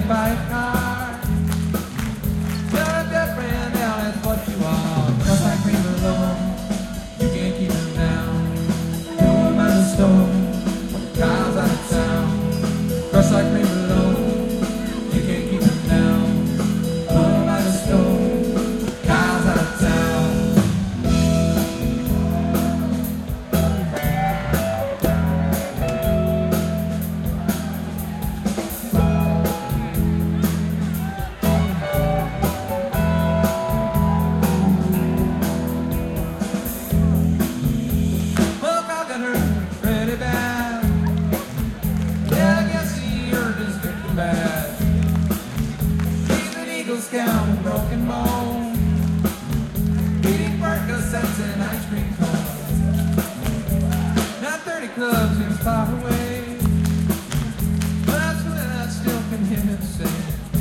hit by a car. You're a good friend, now that's what you are. Just like cream alone, you can't keep him down. Throw him out the store, when the car's out of town. Crush like cream alone, you can't keep him down. Throw him out the store, car's out of town. Count broken bone, eating Percocets and ice cream cones. Not 30 clubs seems far away, but that's when I still can hear him say,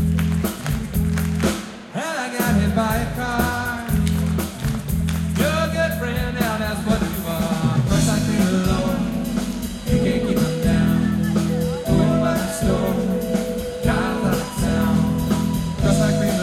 and I got hit by a car. You're a good friend, now that's what you are. First I cream alone, you can't keep him down. Going by the store, cars out of town. First I cream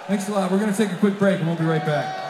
Thanks a lot. We're going to take a quick break and we'll be right back.